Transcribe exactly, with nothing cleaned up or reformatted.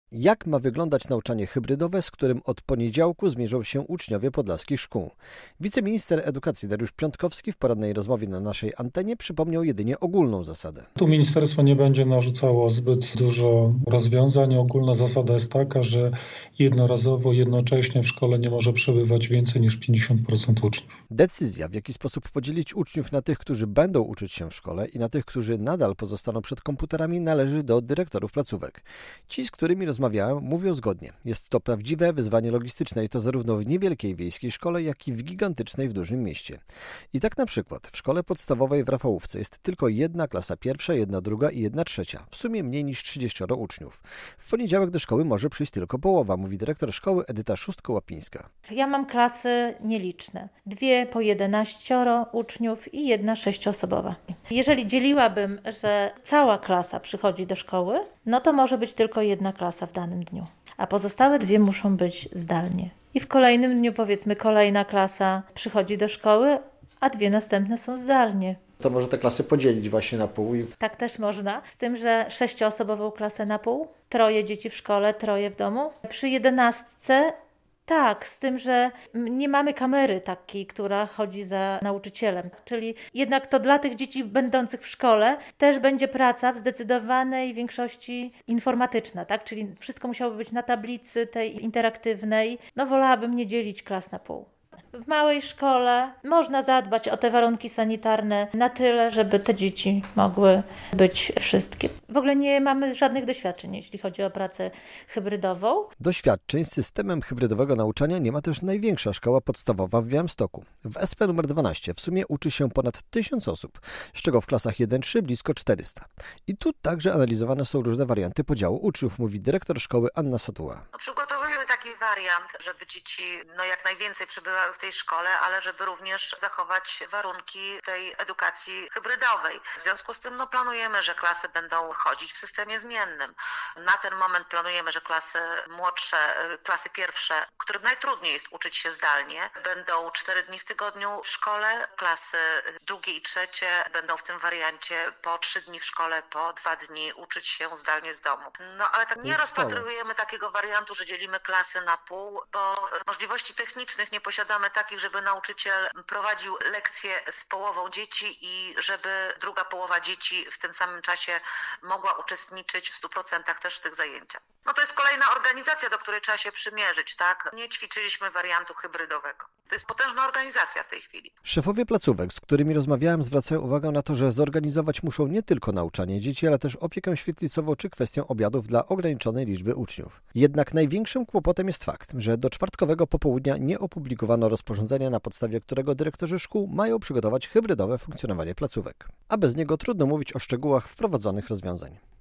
Jak ma wyglądać nauczanie hybrydowe, z którym od poniedziałku zmierzą się uczniowie podlaskich szkół? Wiceminister edukacji Dariusz Piątkowski w porannej rozmowie na naszej antenie przypomniał jedynie ogólną zasadę. Tu ministerstwo nie będzie narzucało zbyt dużo rozwiązań. Ogólna zasada jest taka, że jednorazowo, jednocześnie w szkole nie może przebywać więcej niż pięćdziesiąt procent uczniów. Decyzja, w jaki sposób podzielić uczniów na tych, którzy będą uczyć się w szkole i na tych, którzy nadal pozostaną przed komputerami, należy do dyrektorów placówek. Ci, z którymi rozmawiałem, mówią zgodnie. Jest to prawdziwe wyzwanie logistyczne i to zarówno w niewielkiej wiejskiej szkole, jak i w gigantycznej w dużym mieście. I tak na przykład w szkole podstawowej w Rafałówce jest tylko jedna klasa pierwsza, jedna druga i jedna trzecia. W sumie mniej niż trzydzieścioro uczniów. W poniedziałek do szkoły może przyjść tylko połowa, mówi dyrektor szkoły Edyta Szóstko-Łapińska. Ja mam klasy nieliczne. Dwie po jedenaścioro uczniów i jedna sześcioosobowa. Jeżeli dzieliłabym, że cała klasa przychodzi do szkoły, no to może być tylko jedna klasa w danym dniu. A pozostałe dwie muszą być zdalnie. I w kolejnym dniu, powiedzmy, kolejna klasa przychodzi do szkoły, a dwie następne są zdalnie. To może te klasy podzielić właśnie na pół. I... Tak też można, z tym, że sześcioosobową klasę na pół, troje dzieci w szkole, troje w domu. Przy jedenastce tak, z tym, że nie mamy kamery takiej, która chodzi za nauczycielem. Czyli jednak to dla tych dzieci będących w szkole też będzie praca w zdecydowanej większości informatyczna, tak? Czyli wszystko musiało być na tablicy tej interaktywnej. No wolałabym nie dzielić klas na pół. W małej szkole można zadbać o te warunki sanitarne na tyle, żeby te dzieci mogły być wszystkie. W ogóle nie mamy żadnych doświadczeń, jeśli chodzi o pracę hybrydową. Doświadczeń z systemem hybrydowego nauczania nie ma też największa szkoła podstawowa w Białymstoku. W S P numer dwanaście w sumie uczy się ponad tysiąc osób, z czego w klasach jeden trzy blisko czterysta. I tu także analizowane są różne warianty podziału uczniów, mówi dyrektor szkoły Anna Sotuła. Przygotowujemy taki wariant, żeby dzieci no, jak najwięcej przebywały w tej szkole, ale żeby również zachować warunki tej edukacji hybrydowej. W związku z tym no, planujemy, że klasy będą chodzić w systemie zmiennym. Na ten moment planujemy, że klasy młodsze, klasy pierwsze, którym najtrudniej jest uczyć się zdalnie, będą cztery dni w tygodniu w szkole. Klasy drugie i trzecie będą w tym wariancie po trzy dni w szkole, po dwa dni uczyć się zdalnie z domu. No ale tak nie rozpatrujemy takiego wariantu, że dzielimy klasy na pół, bo możliwości technicznych nie posiadamy takich, żeby nauczyciel prowadził lekcje z połową dzieci i żeby druga połowa dzieci w tym samym czasie mogła uczestniczyć w stu procentach też w tych zajęciach. No to jest kolejna organizacja, do której trzeba się przymierzyć, tak? Nie ćwiczyliśmy wariantu hybrydowego. To jest potężna organizacja w tej chwili. Szefowie placówek, z którymi rozmawiałem, zwracają uwagę na to, że zorganizować muszą nie tylko nauczanie dzieci, ale też opiekę świetlicową czy kwestię obiadów dla ograniczonej liczby uczniów. Jednak największym kłopotem jest fakt, że do czwartkowego popołudnia nie opublikowano rozporządzenia, na podstawie którego dyrektorzy szkół mają przygotować hybrydowe funkcjonowanie placówek. A bez niego trudno mówić o szczegółach wprowadzonych rozwiązań.